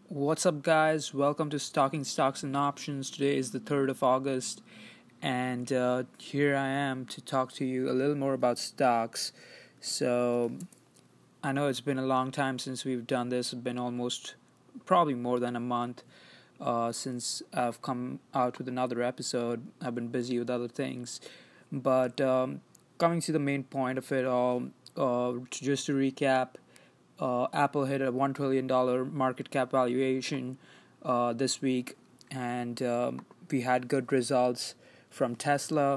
What's up, guys? Welcome to Talking Stocks and Options. Today is the 3rd of August, and here I am to talk to you a little more about stocks. So, I know it's been a long time since we've done this. It's been almost probably more than a month since I've come out with another episode. I've been busy with other things, but coming to the main point of it all, just to recap. Apple hit a $1 trillion market cap valuation this week, and we had good results from Tesla.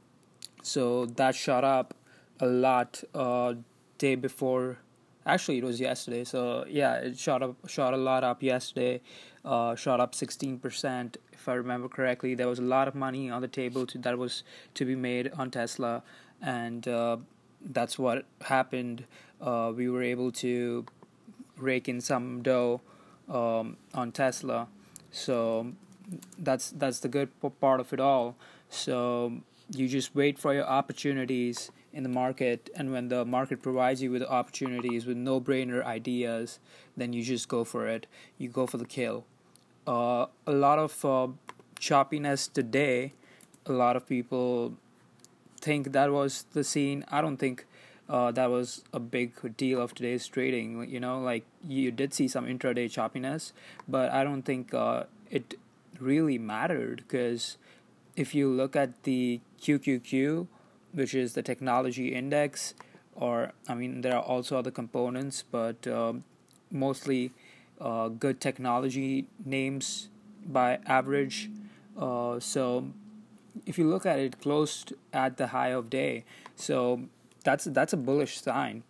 So that shot up a lot day before. Actually, it was yesterday. So yeah, it shot a lot up yesterday. Shot up 16%, if I remember correctly. There was a lot of money on the table that was to be made on Tesla, and that's what happened. We were able to rake in some dough on Tesla, so that's the good part of it all. So you just wait for your opportunities in the market, and when the market provides you with opportunities with no-brainer ideas, then you just go for it. You go for the kill. A lot of choppiness today. A lot of people think that was the scene. I don't think that was a big deal of today's trading. Like you did see some intraday choppiness, but I don't think it really mattered, because if you look at the QQQ, which is the technology index, or there are also other components, but mostly good technology names by average. So if you look at it, closed at the high of day, so that's a bullish sign.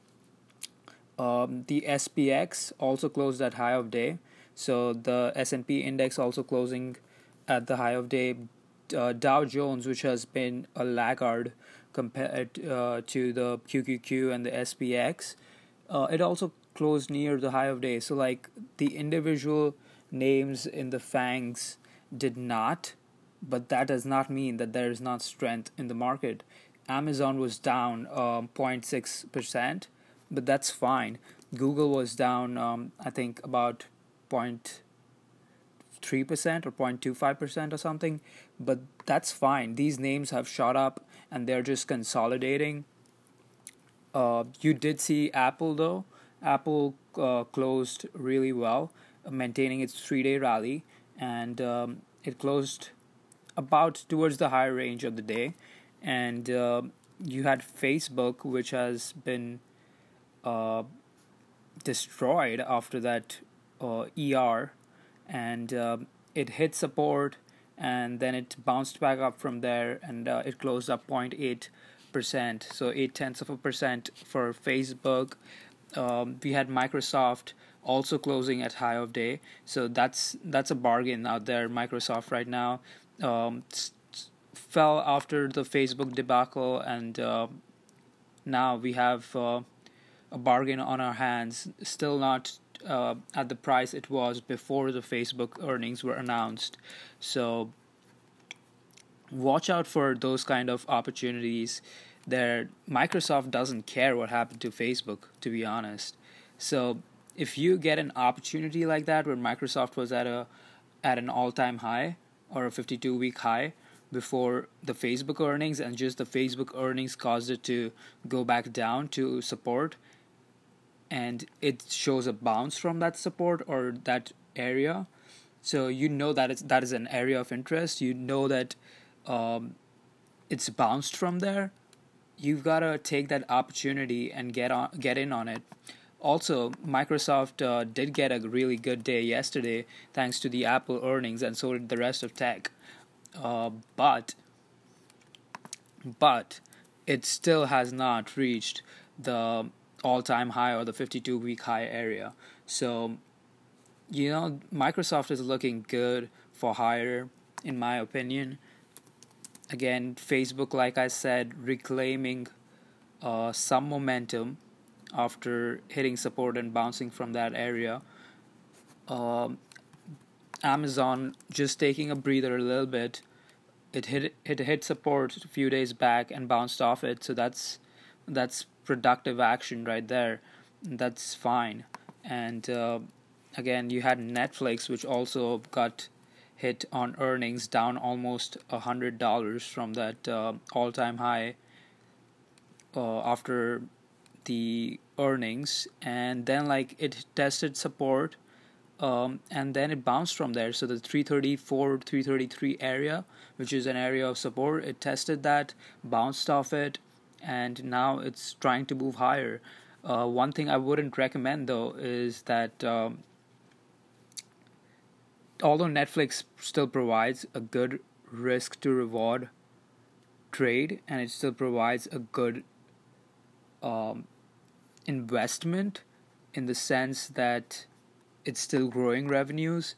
The SPX also closed at high of day, so the S&P index also closing at the high of day. Dow Jones, which has been a laggard compared to the QQQ and the SPX, it also closed near the high of day. So like the individual names in the FANGs did not, but that does not mean that there is not strength in the market. Amazon was down 0.6%, but that's fine. Google was down, I think, about 0.3% or 0.25% or something, but that's fine. These names have shot up and they're just consolidating. You did see Apple, though. Apple closed really well, maintaining its 3-day rally, and it closed about towards the higher range of the day. And you had Facebook, which has been destroyed after that ER, and it hit support, and then it bounced back up from there, and it closed up 0.8%, so 0.8% for Facebook. We had Microsoft also closing at high of day, so that's a bargain out there. Microsoft right now fell after the Facebook debacle, and now we have a bargain on our hands. Still not at the price it was before the Facebook earnings were announced. So watch out for those kind of opportunities. There, Microsoft doesn't care what happened to Facebook, to be honest. So if you get an opportunity like that, where Microsoft was at an all-time high or a 52-week high before the Facebook earnings, and just the Facebook earnings caused it to go back down to support, and it shows a bounce from that support or that area, so that is an area of interest. That it's bounced from there. You've got to take that opportunity and get in on it. Also, Microsoft did get a really good day yesterday thanks to the Apple earnings, and so did the rest of tech. But it still has not reached the all-time high or the 52-week high area. So, Microsoft is looking good for higher, in my opinion. Again, Facebook, like I said, reclaiming some momentum after hitting support and bouncing from that area. Amazon just taking a breather a little bit. It hit support a few days back and bounced off it, so that's productive action right there. That's fine. And again, you had Netflix, which also got hit on earnings, down almost $100 from that all-time high after the earnings, and then like it tested support, and then it bounced from there. So the 334, 333 area, which is an area of support, it tested that, bounced off it, and now it's trying to move higher. One thing I wouldn't recommend though is that although Netflix still provides a good risk to reward trade, and it still provides a good investment in the sense that it's still growing revenues.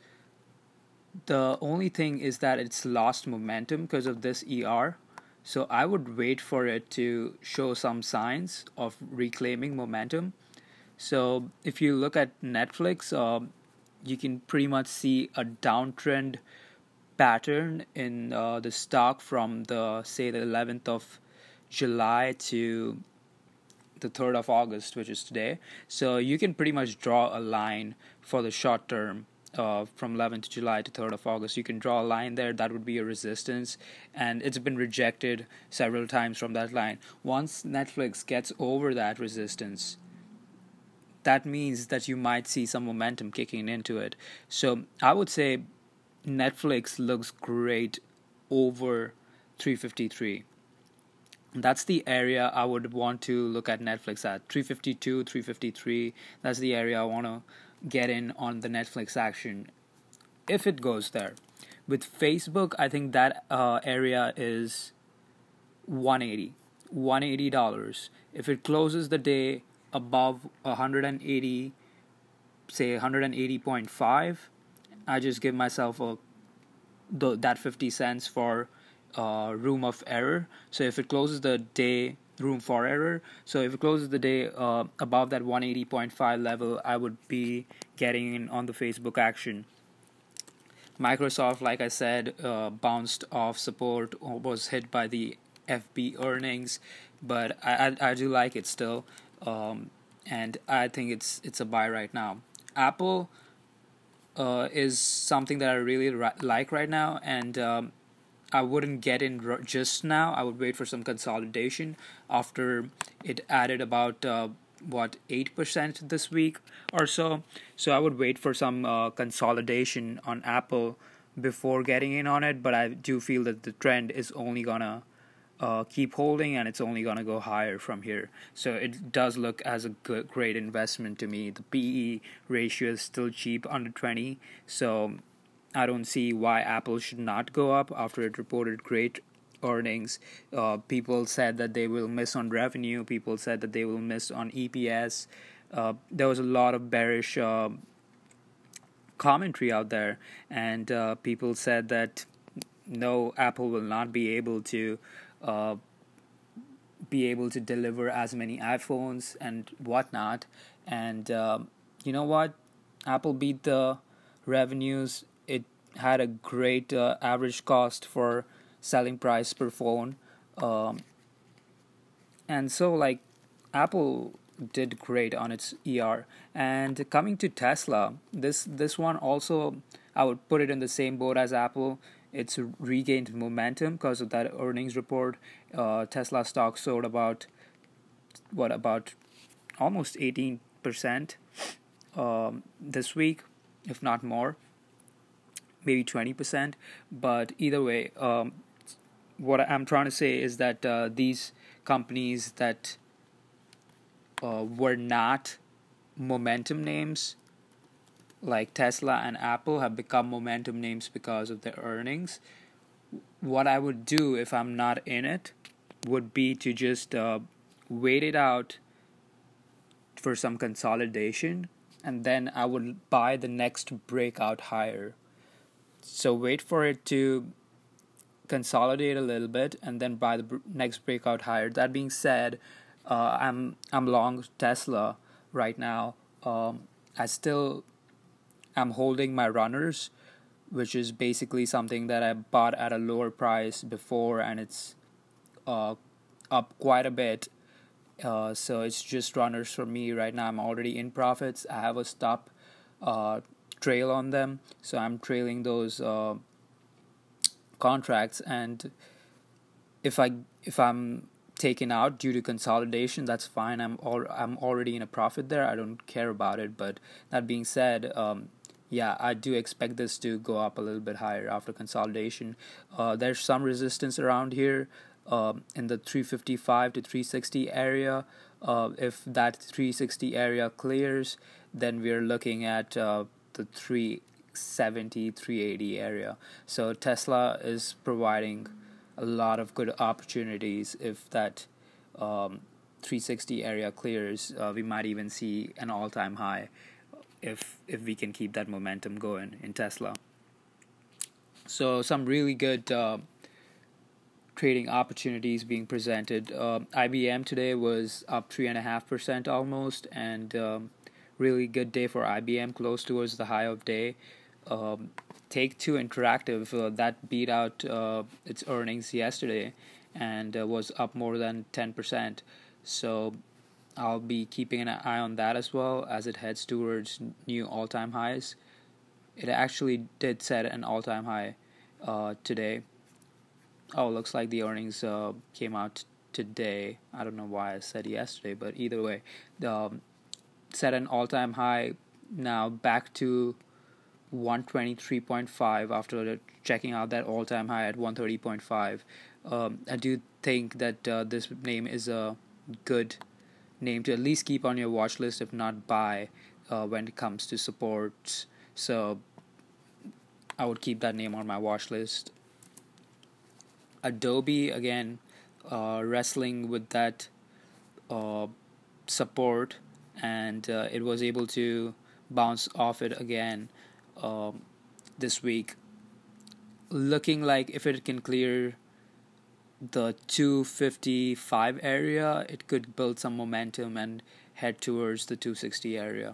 The only thing is that it's lost momentum because of this ER. So I would wait for it to show some signs of reclaiming momentum. So if you look at Netflix, you can pretty much see a downtrend pattern in the stock from the 11th of July to the 3rd of August, which is today. So you can pretty much draw a line for the short term from 11th July to 3rd of August. You can draw a line there. That would be a resistance, and it's been rejected several times from that line. Once Netflix gets over that resistance, that means that you might see some momentum kicking into it. So I would say Netflix looks great over 353. That's the area I would want to look at Netflix at. 352, 353. That's the area I want to get in on the Netflix action if it goes there. With Facebook, I think that area is 180. $180. If it closes the day above 180, say 180.5, I just give myself that 50 cents for room of error. So if it closes the day, room for error. So if it closes the day above that 180.5 level, I would be getting in on the Facebook action. Microsoft, like I said, bounced off support, was hit by the FB earnings, but I do like it still, and I think it's a buy right now. Apple is something that I really like right now, and I wouldn't get in just now. I would wait for some consolidation after it added about 8% this week or so. So I would wait for some consolidation on Apple before getting in on it. But I do feel that the trend is only gonna keep holding, and it's only gonna go higher from here. So it does look as a great investment to me. The PE ratio is still cheap, under 20. So I don't see why Apple should not go up after it reported great earnings. People said that they will miss on revenue. People said that they will miss on EPS. There was a lot of bearish commentary out there, and people said that no, Apple will not be able to deliver as many iPhones and whatnot. And you know what? Apple beat the revenues. It had a great average cost for selling price per phone, and so like Apple did great on its ER. And coming to Tesla, this one also, I would put it in the same boat as Apple. It's regained momentum because of that earnings report. Tesla stock soared about almost 18% this week, if not more, maybe 20%. But either way, what I'm trying to say is that these companies that were not momentum names, like Tesla and Apple, have become momentum names because of their earnings. What I would do if I'm not in it would be to just wait it out for some consolidation, and then I would buy the next breakout higher. So wait for it to consolidate a little bit, and then buy the next breakout higher. That being said, I'm long Tesla right now. I still am holding my runners, which is basically something that I bought at a lower price before, and it's up quite a bit. So it's just runners for me right now. I'm already in profits. I have a stop trail on them, so I'm trailing those contracts. And if I'm taken out due to consolidation, that's fine. I'm already in a profit there. I don't care about it. But that being said, yeah, I do expect this to go up a little bit higher after consolidation. There's some resistance around here in the 355 to 360 area. If that 360 area clears, then we're looking at the 370, 380 area. So Tesla is providing a lot of good opportunities. If that 360 area clears, we might even see an all-time high if we can keep that momentum going in Tesla. So some really good trading opportunities being presented. IBM today was up 3.5% almost, and really good day for IBM, close towards the high of day. Take-Two Interactive that beat out its earnings yesterday and was up more than 10%. So I'll be keeping an eye on that as well as it heads towards new all-time highs. It actually did set an all-time high today. Oh, looks like the earnings came out today. I don't know why I said yesterday, but either way, set an all-time high, now back to 123.5 after checking out that all-time high at 130.5. I do think that this name is a good name to at least keep on your watch list, if not buy, when it comes to supports. So I would keep that name on my watch list. Adobe, again, wrestling with that support, and it was able to bounce off it again this week, looking like if it can clear the 255 area, it could build some momentum and head towards the 260 area.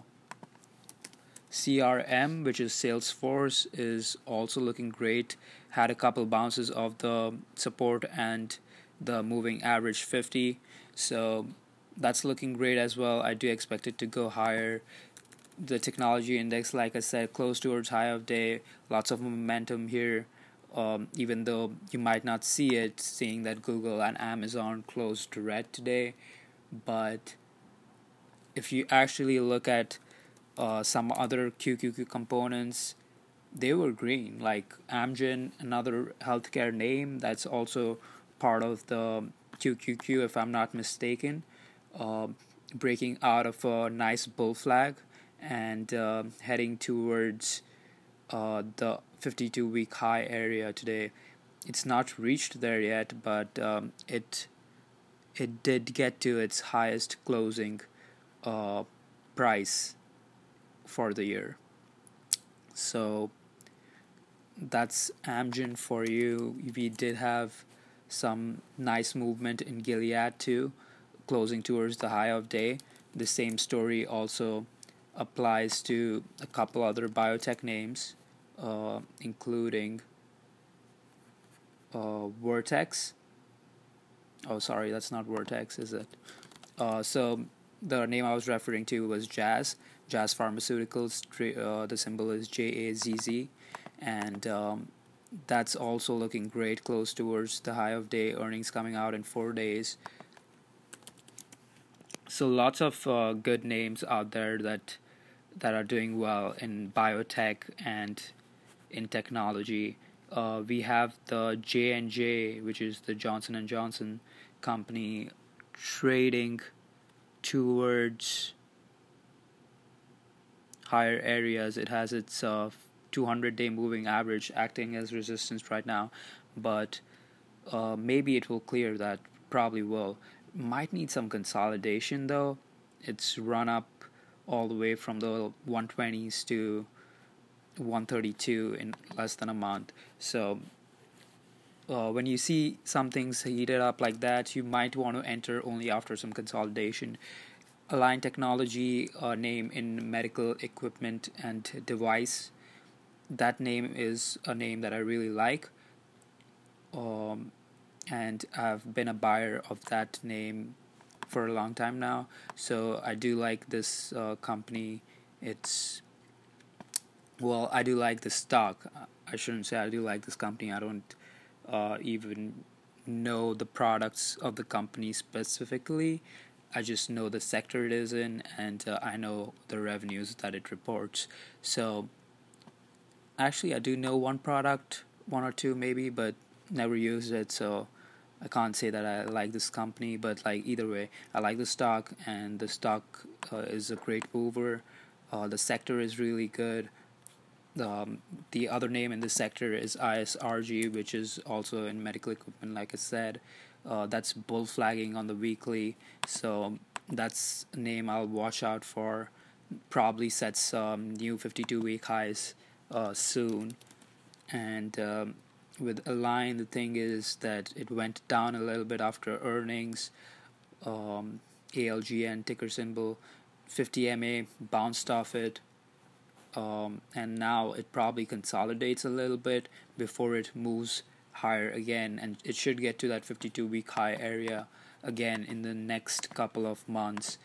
CRM, which is Salesforce, is also looking great. Had a couple bounces of the support and the moving average 50, so that's looking great as well. I do expect it to go higher. The technology index, like I said, close towards high of day. Lots of momentum here, even though you might not see it, seeing that Google and Amazon closed red today. But if you actually look at some other QQQ components, they were green, like Amgen, another healthcare name that's also part of the QQQ, if I'm not mistaken, breaking out of a nice bull flag and heading towards the 52-week high area today. It's not reached there yet, but it did get to its highest closing price for the year. So that's Amgen for you. We did have some nice movement in Gilead too, closing towards the high of day. The same story also applies to a couple other biotech names, including Vertex. Oh, sorry, that's not Vertex, is it? So the name I was referring to was Jazz Pharmaceuticals. The symbol is JAZZ, and that's also looking great, close towards the high of day. Earnings coming out in 4 days. So lots of good names out there that are doing well in biotech and in technology. We have the J&J, which is the Johnson & Johnson company, trading towards higher areas. It has its 200-day moving average acting as resistance right now, but maybe it will clear that. Probably will. Might need some consolidation though. It's run up all the way from the 120s to 132 in less than a month. So when you see some things heated up like that, you might want to enter only after some consolidation. Align Technology, name in medical equipment and device. That name is a name that I really like, and I've been a buyer of that name for a long time now. So I do like this company. It's Well, I do like the stock. I shouldn't say I do like this company. I don't even know the products of the company specifically. I just know the sector it is in, and I know the revenues that it reports. So actually, I do know one product, one or two maybe, but never used it. So I can't say that I like this company. But like either way, I like the stock, and the stock is a great mover. The sector is really good. um, the other name in this sector is ISRG, which is also in medical equipment, like I said. That's bull flagging on the weekly, so that's a name I'll watch out for. Probably sets some new 52-week highs soon. And with Align, the thing is that it went down a little bit after earnings. ALGN ticker symbol, 50 MA bounced off it, and now it probably consolidates a little bit before it moves higher again, and it should get to that 52-week high area again in the next couple of months.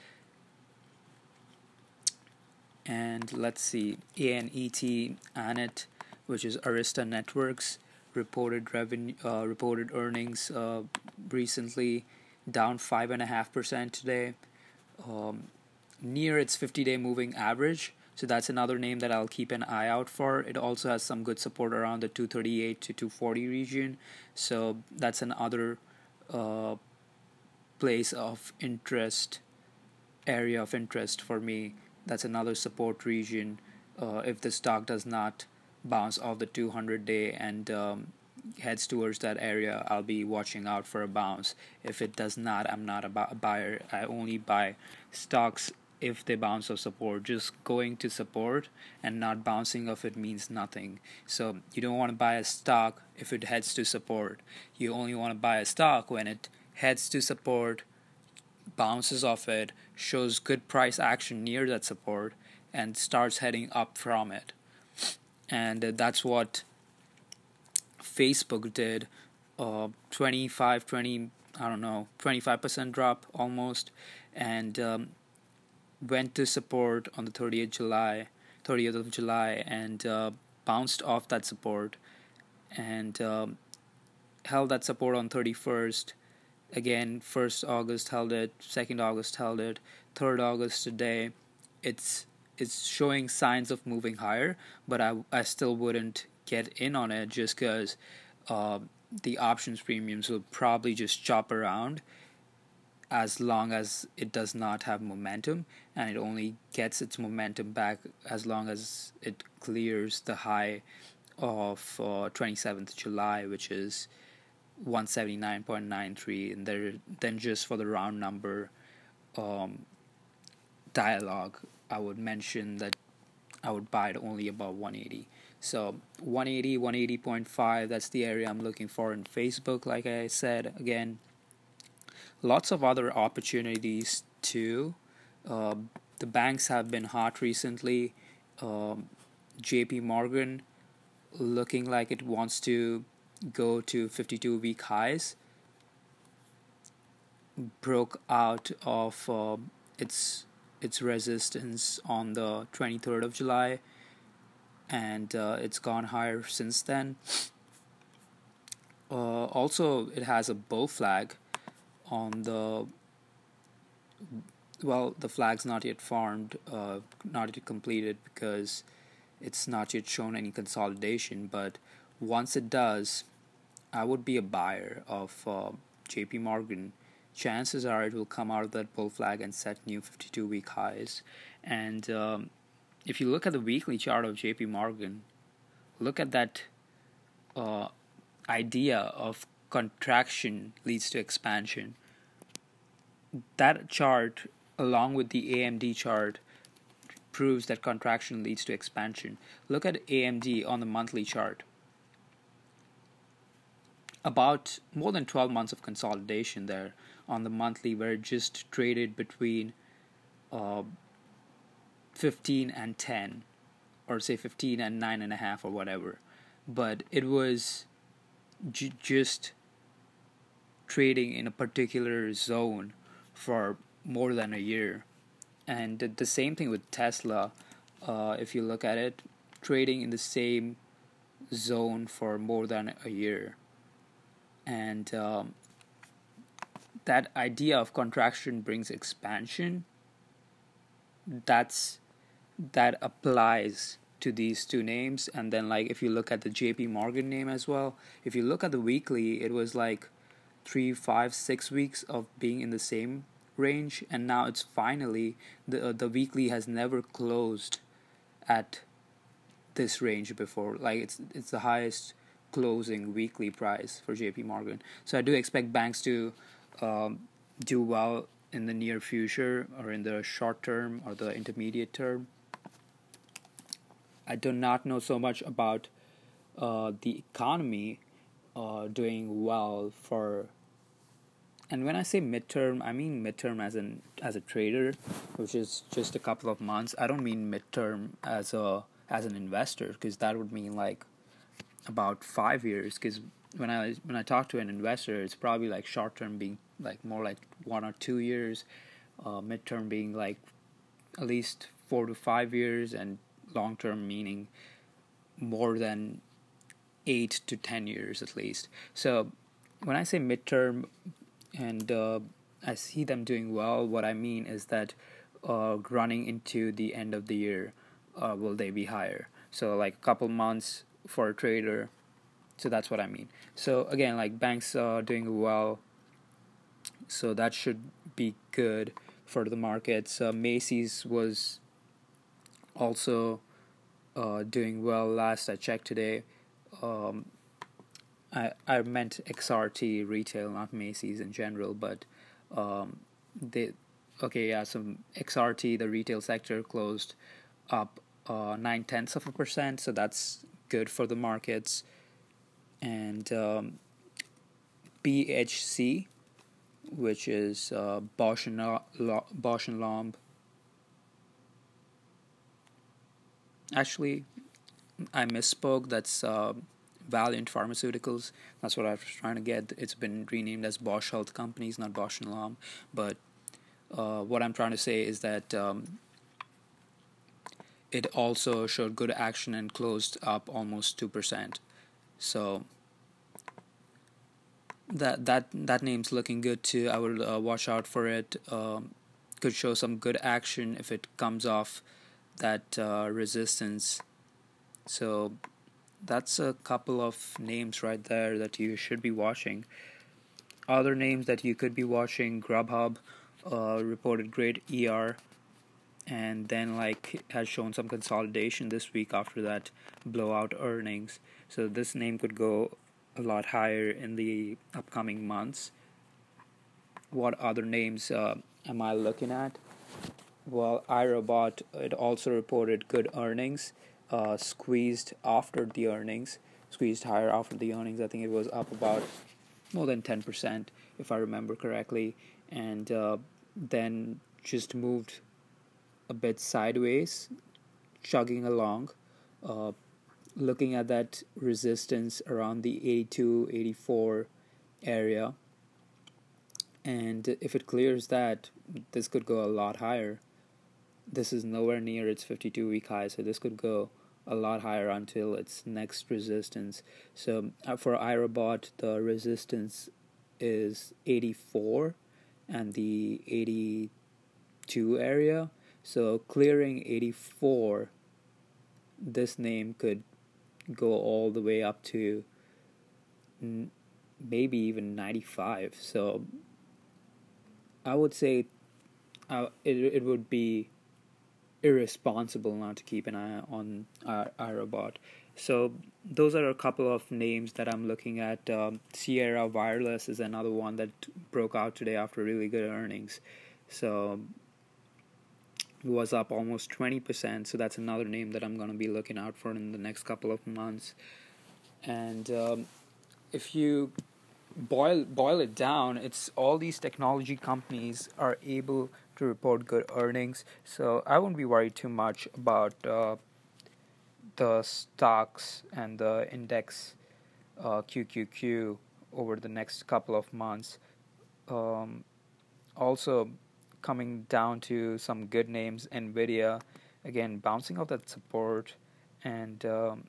And let's see, ANET, which is Arista Networks, reported earnings recently, down 5.5% today, um, near its 50-day moving average. So that's another name that I'll keep an eye out for. It also has some good support around the 238 to 240 region. So that's another uh, place of interest, area of interest for me. That's another support region. If the stock does not bounce off the 200-day and heads towards that area, I'll be watching out for a bounce. If it does not, I'm not a buyer. I only buy stocks if they bounce off support. Just going to support and not bouncing off it means nothing. So you don't want to buy a stock if it heads to support. You only want to buy a stock when it heads to support, bounces off it, shows good price action near that support, and starts heading up from it. And that's what Facebook did. 20, I don't know, 25% drop almost, and went to support on the 30th of July, and bounced off that support, and held that support on 31st. Again, 1st August held it, 2nd August held it, 3rd August today. It's showing signs of moving higher, but I still wouldn't get in on it just because the options premiums will probably just chop around as long as it does not have momentum, and it only gets its momentum back as long as it clears the high of 27th July, which is 179.93. And then just for the round number um, dialogue, I would mention that I would buy it only above 180. So 180, 180.5, that's the area I'm looking for in Facebook. Like I said, again, lots of other opportunities too. The banks have been hot recently. JP Morgan looking like it wants to go to 52-week highs, broke out of its resistance on the 23rd of July, and it's gone higher since then. Also, it has a bull flag on the, well, the flag's not yet formed, not yet completed, because it's not yet shown any consolidation. But once it does, I would be a buyer of JP Morgan. Chances are it will come out of that bull flag and set new 52-week highs. And if you look at the weekly chart of JP Morgan, look at that idea of contraction leads to expansion. That chart, along with the AMD chart, proves that contraction leads to expansion. Look at AMD on the monthly chart. About more than 12 months of consolidation there on the monthly, where it just traded between 15 and 10, or say 15 and 9.5 or whatever. But it was just trading in a particular zone for more than a year. And the same thing with Tesla. If you look at it, trading in the same zone for more than a year. And that idea of contraction brings expansion. That applies to these two names. And then, like, if you look at the JP Morgan name as well, if you look at the weekly, it was like 3, 5, 6 weeks of being in the same range, and now it's finally the weekly has never closed at this range before. Like, it's the highest closing weekly price for JP Morgan. So I do expect banks to do well in the near future, or in the short term or the intermediate term. I do not know so much about the economy doing well for. And when I say midterm, I mean midterm as a trader, which is just a couple of months. I don't mean midterm as an investor, because that would mean like about 5 years. Because when I talk to an investor, it's probably like short term being like more like 1 or 2 years, midterm being like at least 4 to 5 years, and long term meaning more than 8 to 10 years at least. So when I say midterm and I see them doing well, what I mean is that running into the end of the year, will they be higher? So like a couple months for a trader. So that's what I mean. So again, like, banks are doing well, so that should be good for the markets. Macy's was also doing well last I checked today. I meant XRT retail, not Macy's in general, but they okay, yeah. So XRT, the retail sector, closed up 0.9%, so that's good for the markets. And BHC, which is Bausch and Lomb. Actually, I misspoke. That's Valiant Pharmaceuticals. That's what I was trying to get. It's been renamed as Bausch Health Companies, not Bausch and Lomb. But what I'm trying to say is that it also showed good action and closed up almost 2%. So that name's looking good too. I would watch out for it. Could show some good action if it comes off that resistance. So that's a couple of names right there that you should be watching. Other names that you could be watching: Grubhub reported great ER, and then like has shown some consolidation this week after that blowout earnings. So this name could go a lot higher in the upcoming months. What other names am I looking at? Well, iRobot, it also reported good earnings, squeezed after the earnings, squeezed higher after the earnings. I think it was up about more than 10%, if I remember correctly, and then just moved a bit sideways, chugging along, looking at that resistance around the 82, 84 area. And if it clears that, this could go a lot higher. This is nowhere near its 52-week high, so this could go a lot higher until its next resistance. So for iRobot, the resistance is 84 and the 82 area. So clearing 84, this name could go all the way up to maybe even 95. So I would say it would be irresponsible not to keep an eye on iRobot. So those are a couple of names that I'm looking at. Sierra Wireless is another one that broke out today after really good earnings. So it was up almost 20%. So that's another name that I'm going to be looking out for in the next couple of months. And if you boil it down, it's all these technology companies are able to report good earnings, so I wouldn't be worried too much about the stocks and the index QQQ over the next couple of months. Also, coming down to some good names, Nvidia again bouncing off that support and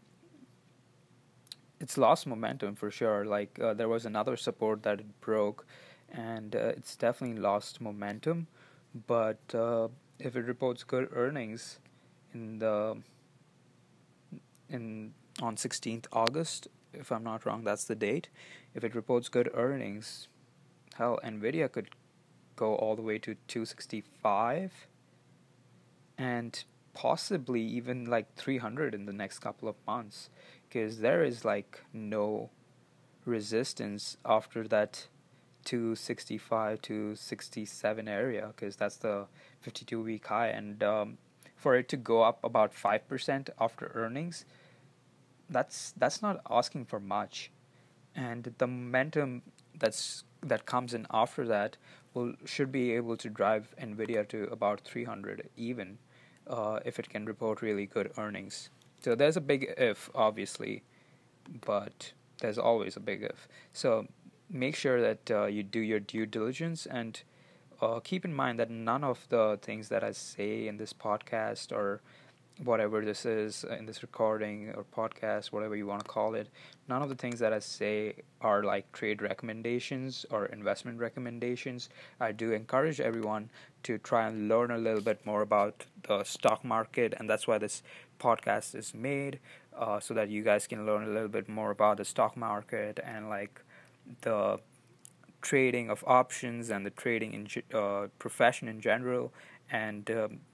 it's lost momentum for sure. Like there was another support that it broke, and it's definitely lost momentum. But if it reports good earnings in the in on 16th August, if I'm not wrong, that's the date. If it reports good earnings, hell, Nvidia could go all the way to 265 and possibly even like 300 in the next couple of months, because there is like no resistance after that 265 to 67 area, because that's the 52-week high. And for it to go up about 5% after earnings, that's not asking for much. And the momentum that comes in after that will should be able to drive Nvidia to about 300 even, if it can report really good earnings. So there's a big if, obviously, but there's always a big if. So make sure that you do your due diligence, and keep in mind that none of the things that I say in this podcast, or whatever this is in this recording or podcast, whatever you want to call it, none of the things that I say are like trade recommendations or investment recommendations. I do encourage everyone to try and learn a little bit more about the stock market, and that's why this podcast is made, so that you guys can learn a little bit more about the stock market and like the trading of options and the trading profession in general. And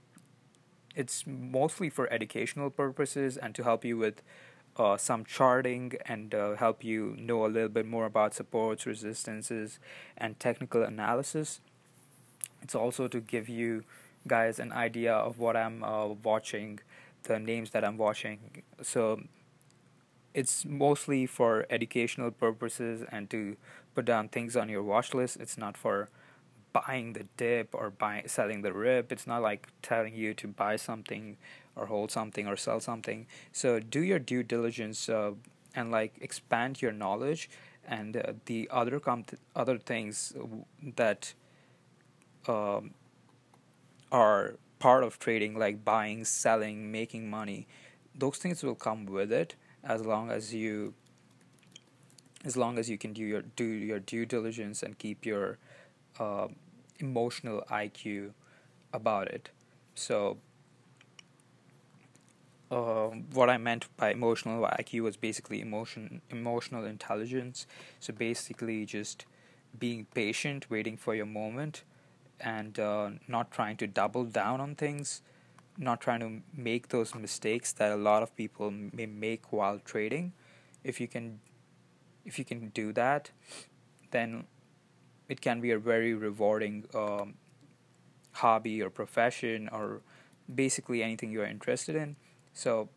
it's mostly for educational purposes and to help you with some charting, and help you know a little bit more about supports, resistances, and technical analysis. It's also to give you guys an idea of what I'm watching, the names that I'm watching. So it's mostly for educational purposes and to put down things on your watch list. It's not for buying the dip or selling the rip. It's not like telling you to buy something or hold something or sell something. So do your due diligence, and like expand your knowledge, and the other things that um, are part of trading, like buying, selling, making money. Those things will come with it, as long as you can do your due diligence and keep your uh, emotional IQ about it. So, what I meant by emotional IQ was basically emotional intelligence. So basically, just being patient, waiting for your moment, and not trying to double down on things, not trying to make those mistakes that a lot of people may make while trading. If you can, do that, then it can be a very rewarding hobby or profession, or basically anything you're interested in. So,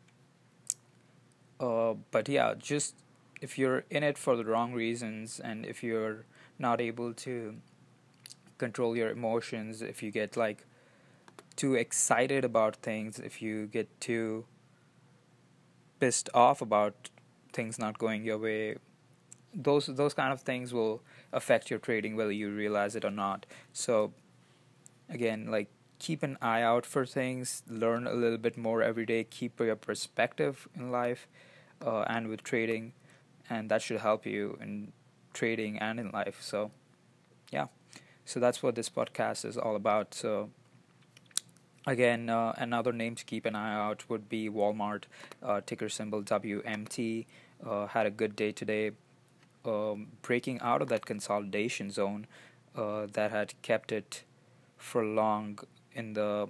but yeah, just if you're in it for the wrong reasons, and if you're not able to control your emotions, if you get like too excited about things, if you get too pissed off about things not going your way, those kind of things will affect your trading whether you realize it or not. So again, like, keep an eye out for things, learn a little bit more every day, keep your perspective in life, and with trading, and that should help you in trading and in life. So yeah, so that's what this podcast is all about. So again, another name to keep an eye out would be Walmart, ticker symbol WMT. Had a good day today, breaking out of that consolidation zone that had kept it for long in the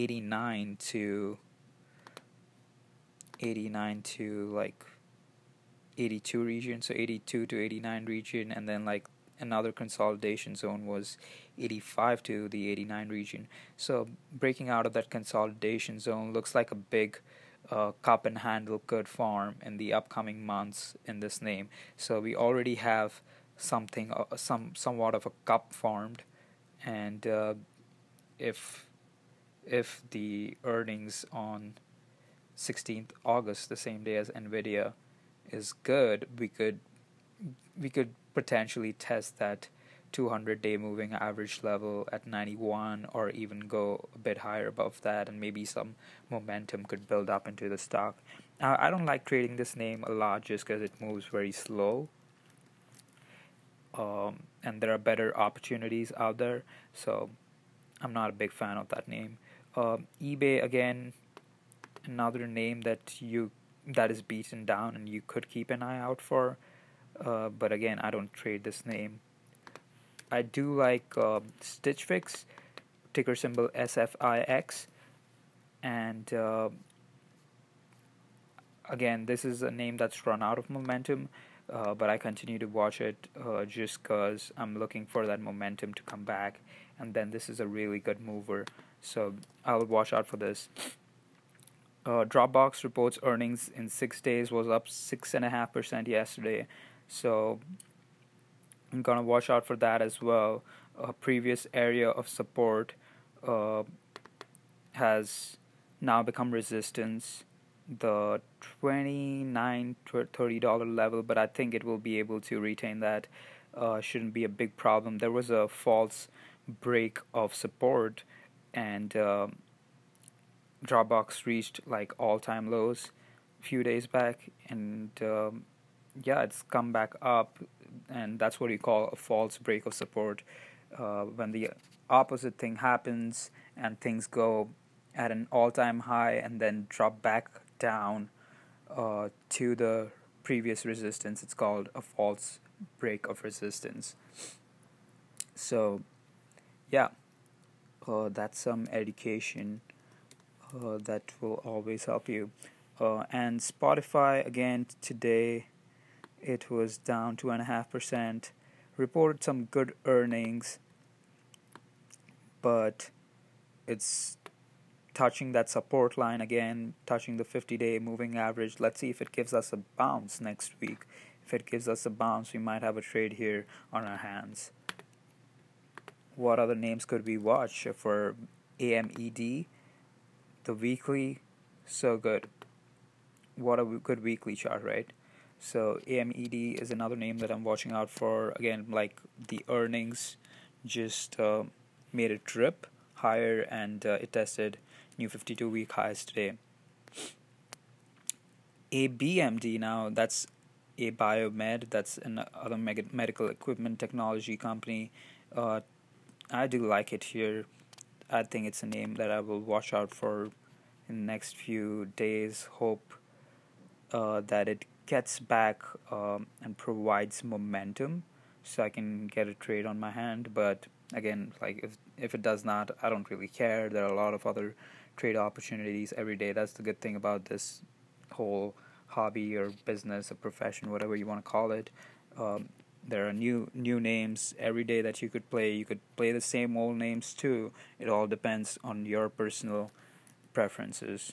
89 to like 82 region, so 82 to 89 region, and then like another consolidation zone was 85 to the 89 region. So breaking out of that consolidation zone looks like a big cup and handle could form in the upcoming months in this name. So we already have something, somewhat of a cup formed, and if the earnings on 16th August, the same day as Nvidia, is good, we could potentially test that 200-day moving average level at 91, or even go a bit higher above that, and maybe some momentum could build up into the stock. I don't like trading this name a lot just because it moves very slow, and there are better opportunities out there, so I'm not a big fan of that name. eBay, again, another name that is beaten down and you could keep an eye out for. But again, I don't trade this name. I do like Stitch Fix, ticker symbol SFIX, and again, this is a name that's run out of momentum, but I continue to watch it just because I'm looking for that momentum to come back, and then this is a really good mover, so I'll watch out for this. Dropbox reports earnings in 6 days, was up 6.5% yesterday, so I'm gonna watch out for that as well. A previous area of support uh, has now become resistance, the $29 to $30 level, but I think it will be able to retain that. Shouldn't be a big problem. There was a false break of support, and Dropbox reached like all-time lows a few days back, and yeah, it's come back up, and that's what you call a false break of support. When the opposite thing happens and things go at an all-time high and then drop back down to the previous resistance, it's called a false break of resistance. So yeah, that's some education that will always help you. And Spotify, again, today it was down 2.5%, reported some good earnings, but it's touching that support line again, touching the 50-day moving average. Let's see if it gives us a bounce next week. If it gives us a bounce, we might have a trade here on our hands. What other names could we watch for AMED? The weekly, so good. What a good weekly chart, right? So AMED is another name that I'm watching out for. Again, like the earnings just made it drip higher, and it tested new 52-week highs today. ABMD, now that's a Biomed, that's another medical equipment technology company. I do like it here. I think it's a name that I will watch out for in the next few days. Hope that it gets back and provides momentum so I can get a trade on my hand. But again, like if it does not, I don't really care. There are a lot of other trade opportunities every day. That's the good thing about this whole hobby or business or profession, whatever you want to call it. There are new names every day that you could play. You could play the same old names too. It all depends on your personal preferences.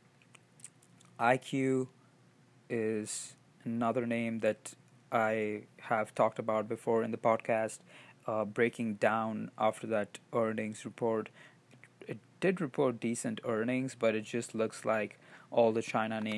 IQ is another name that I have talked about before in the podcast, breaking down after that earnings report. It did report decent earnings, but it just looks like all the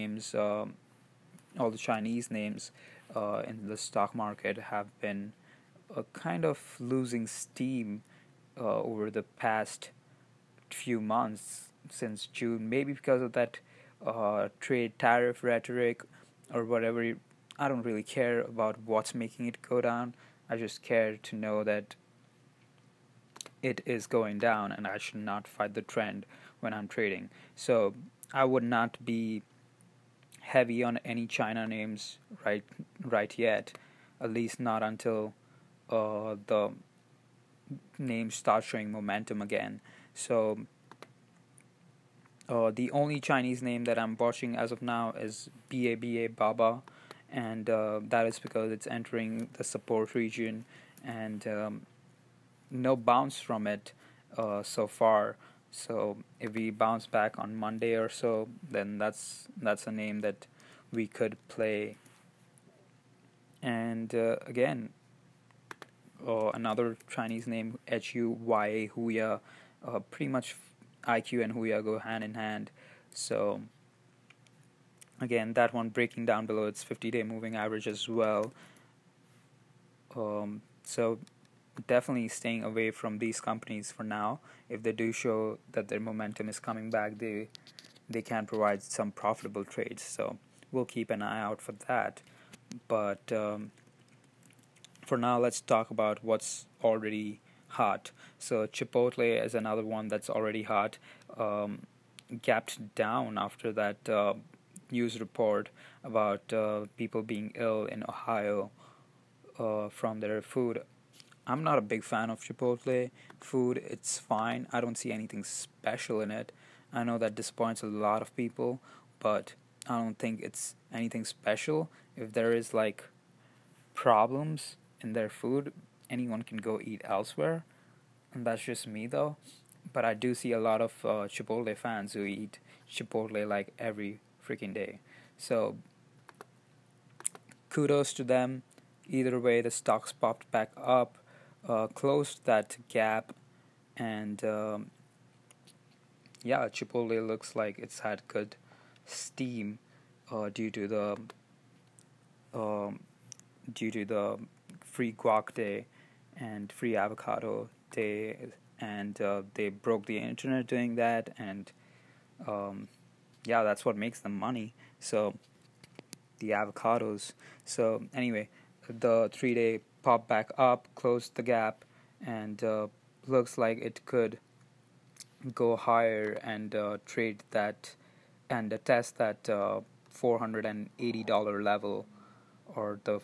Chinese names in the stock market have been kind of losing steam over the past few months since June, maybe because of that trade tariff rhetoric or whatever. I don't really care about what's making it go down. I just care to know that it is going down, and I should not fight the trend when I'm trading. So I would not be heavy on any China names right yet, at least not until the names start showing momentum again. So the only Chinese name that I'm watching as of now is BABA, and that is because it's entering the support region, and no bounce from it so far. So if we bounce back on Monday or so, then that's a name that we could play. And again, another Chinese name, Huya, pretty much IQ and Huya go hand in hand. So again, that one breaking down below its 50-day moving average as well. So definitely staying away from these companies for now. If they do show that their momentum is coming back, they can provide some profitable trades. So we'll keep an eye out for that. But for now, let's talk about what's already hot. So Chipotle is another one that's already hot. Gapped down after that news report about people being ill in Ohio from their food. I'm not a big fan of Chipotle food. It's fine. I don't see anything special in it. I know that disappoints a lot of people, but I don't think it's anything special. If there is like problems in their food, anyone can go eat elsewhere, and that's just me though. But I do see a lot of Chipotle fans who eat Chipotle like every freaking day. So kudos to them. Either way, the stocks popped back up, closed that gap, and yeah, Chipotle looks like it's had good steam due to the um, free guac day and free avocado day, and they broke the internet doing that, and um, yeah, that's what makes them money. So the avocados. So anyway, the 3 day pop back up, closed the gap, and looks like it could go higher and trade that and test that $480 level or the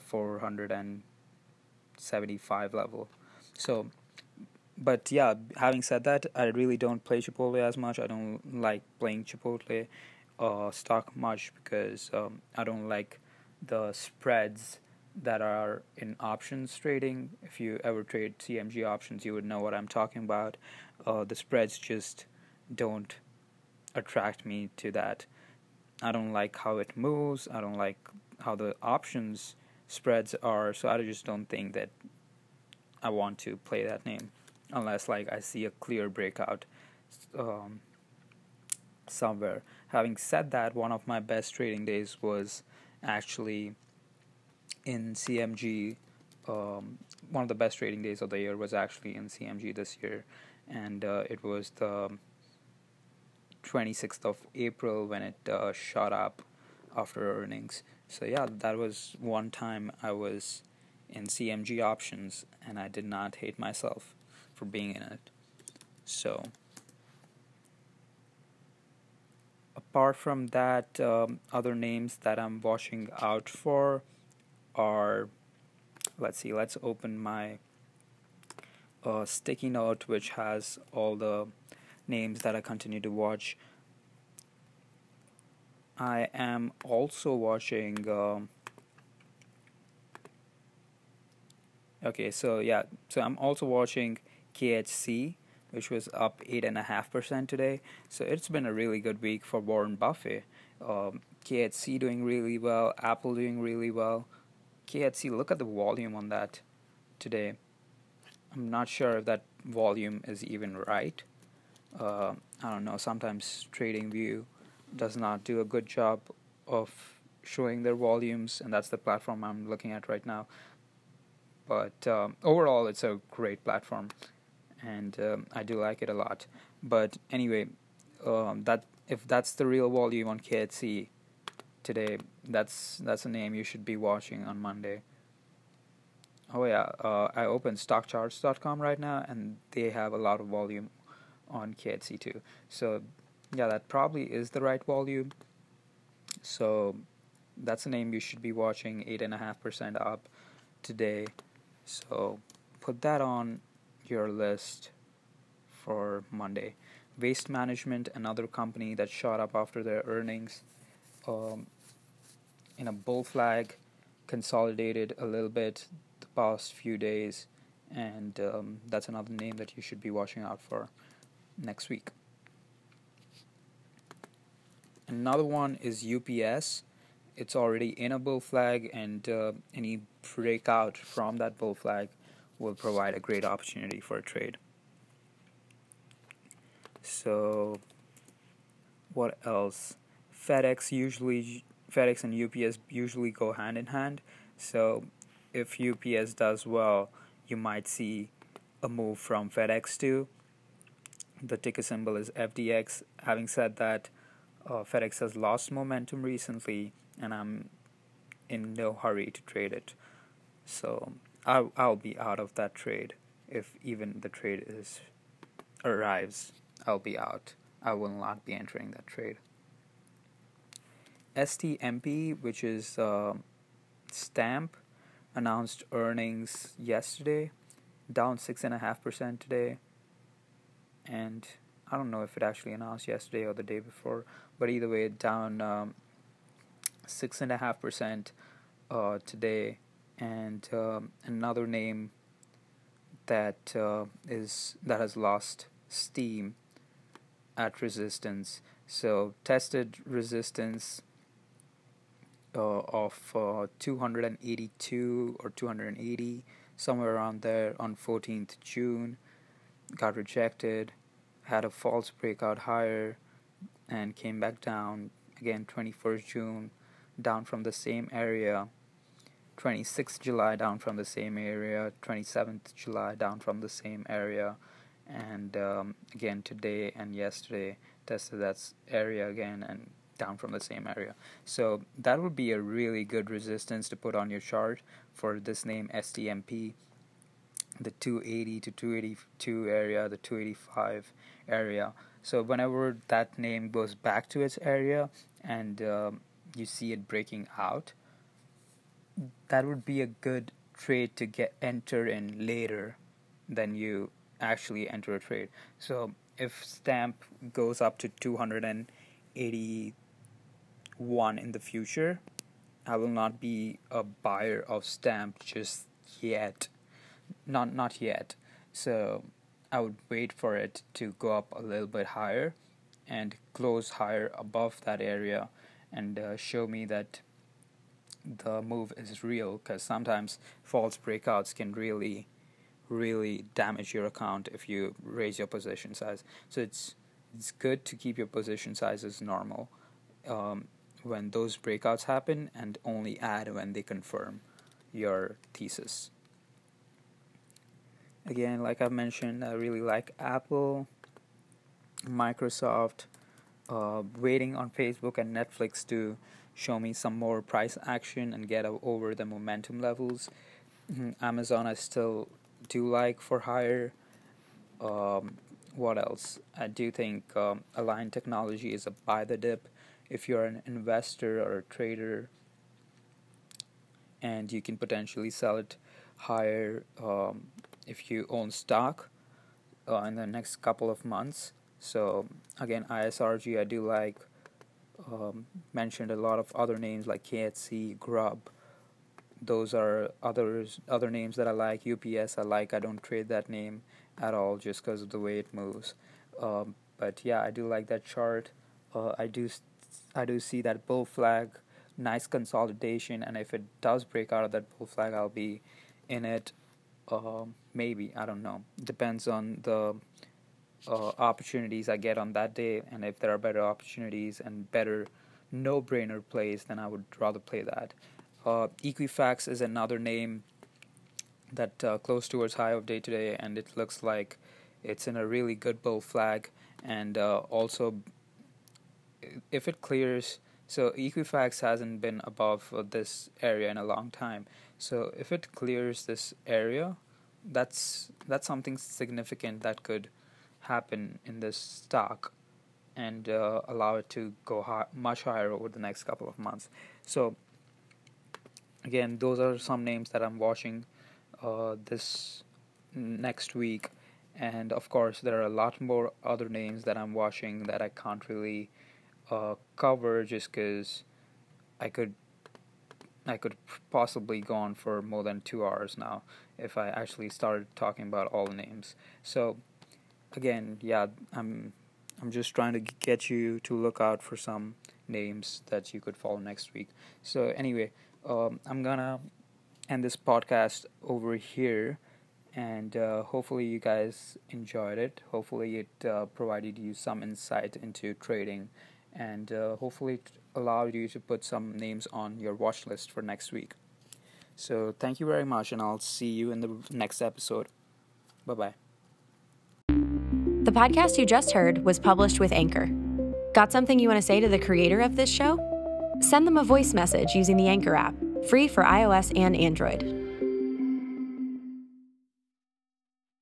475 level. So, but yeah, having said that, I really don't play Chipotle as much. I don't like playing Chipotle stock much because I don't like the spreads that are in options trading. If you ever trade CMG options, you would know what I'm talking about. The spreads just don't attract me to that. I don't like how it moves. I don't like how the options spreads are. So I just don't think that I want to play that name unless like I see a clear breakout um, somewhere. Having said that, one of my best trading days was actually in CMG. One of the best trading days of the year was actually in CMG this year, and it was the 26th of April when it shot up after earnings. So yeah, that was one time I was in CMG options and I did not hate myself for being in it. So apart from that, other names that I'm watching out for are, let's see, let's open my sticky note which has all the names that I continue to watch. I am also watching okay, so yeah, so I'm also watching KHC, which was up 8.5% today. So it's been a really good week for Warren Buffett. KHC doing really well, Apple doing really well. KHC, look at the volume on that today. I'm not sure if that volume is even right. I don't know. Sometimes TradingView does not do a good job of showing their volumes, and that's the platform I'm looking at right now. But overall, it's a great platform, and I do like it a lot. But anyway, that if that's the real volume on KHC today, that's a name you should be watching on Monday. Oh yeah, I opened stockcharts.com right now, and they have a lot of volume on KHC too. So yeah, that probably is the right volume. So that's a name you should be watching. 8.5% up today. So put that on your list for Monday. Waste Management, another company that shot up after their earnings, um, in a bull flag, consolidated a little bit the past few days, and that's another name that you should be watching out for next week. Another one is UPS. It's already in a bull flag, and any breakout from that bull flag will provide a great opportunity for a trade. So, what else? FedEx and UPS usually go hand in hand. So, if UPS does well, you might see a move from FedEx to. The ticker symbol is FDX. Having said that, FedEx has lost momentum recently, and I'm in no hurry to trade it. So I'll be out of that trade if even the trade is arrives. I'll be out. I will not be entering that trade. STMP, which is Stamp, announced earnings yesterday, down 6.5% today, and I don't know if it actually announced yesterday or the day before, but either way, down 6.5% today. And another name that that has lost steam at resistance. So tested resistance of 282 or 280, somewhere around there, on 14th June. Got rejected, had a false breakout higher, and came back down again 21st June, down from the same area. 26th July down from the same area, 27th July down from the same area, and again today and yesterday tested that area again and down from the same area. So that would be a really good resistance to put on your chart for this name STMP, the 280 to 282 area, the 285 area. So whenever that name goes back to its area and you see it breaking out, that would be a good trade to enter in later than you actually enter a trade. So if Stamp goes up to 281 in the future, I will not be a buyer of Stamp just yet. Not yet. So I would wait for it to go up a little bit higher and close higher above that area and show me that the move is real, because sometimes false breakouts can really damage your account if you raise your position size. So it's good to keep your position sizes normal when those breakouts happen, and only add when they confirm your thesis. Again, like I've mentioned, I really like Apple, Microsoft, waiting on Facebook and Netflix to show me some more price action and get over the momentum levels. Amazon I still do like for higher. What else? I do think Align Technology is a buy the dip if you're an investor or a trader, and you can potentially sell it higher if you own stock in the next couple of months. So again, ISRG I do like. Mentioned a lot of other names like KHC, Grub. Those are other names that I like. UPS I like. I don't trade that name at all just because of the way it moves. But yeah, I do like that chart. I do see that bull flag, nice consolidation, and if it does break out of that bull flag, I'll be in it. Maybe, I don't know. Depends on the opportunities I get on that day, and if there are better opportunities and better no-brainer plays, then I would rather play that. Equifax is another name that close towards high of day today, and it looks like it's in a really good bull flag, and also if it clears, so Equifax hasn't been above this area in a long time, so if it clears this area, that's something significant that could happen in this stock and allow it to go much higher over the next couple of months. So again, those are some names that I'm watching this next week, and of course there are a lot more other names that I'm watching that I can't really cover just because I could possibly go on for more than 2 hours now if I actually started talking about all the names. So again, yeah, I'm just trying to get you to look out for some names that you could follow next week. So anyway, I'm gonna end this podcast over here, and hopefully you guys enjoyed it. Hopefully it provided you some insight into trading, and hopefully it allowed you to put some names on your watch list for next week. So thank you very much, and I'll see you in the next episode. Bye bye. The podcast you just heard was published with Anchor. Got something you want to say to the creator of this show? Send them a voice message using the Anchor app, free for iOS and Android.